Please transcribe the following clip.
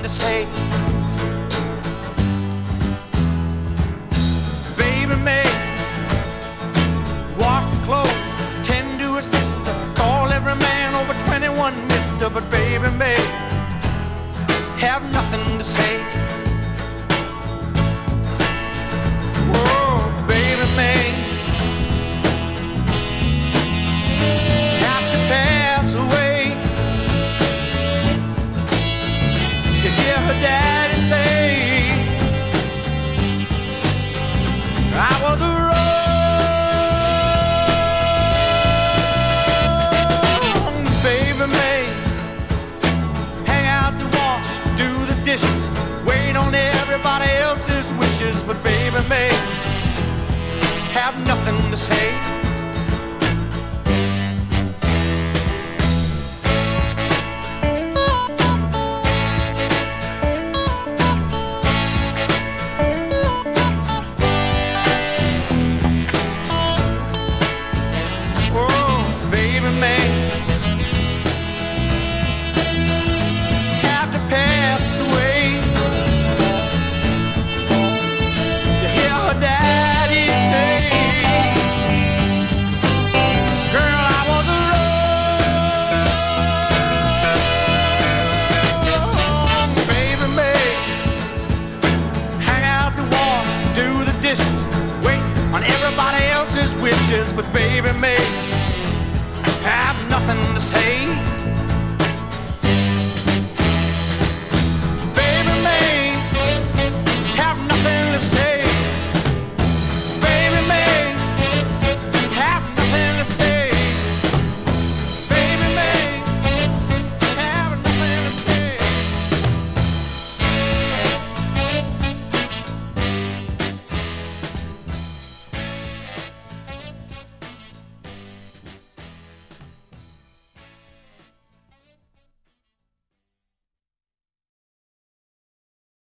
to say. Baby May, wash the clothes, tend to her sister, call every man over 21 mister. But Baby May have nothing to say. Whoa, Baby May have to pass away to hear her daddy say, I was wrong. Baby May hang out the wash, do the dishes, wait on everybody else's wishes. But Baby May have nothing to say. Everybody else's wishes, but Baby May have nothing to say.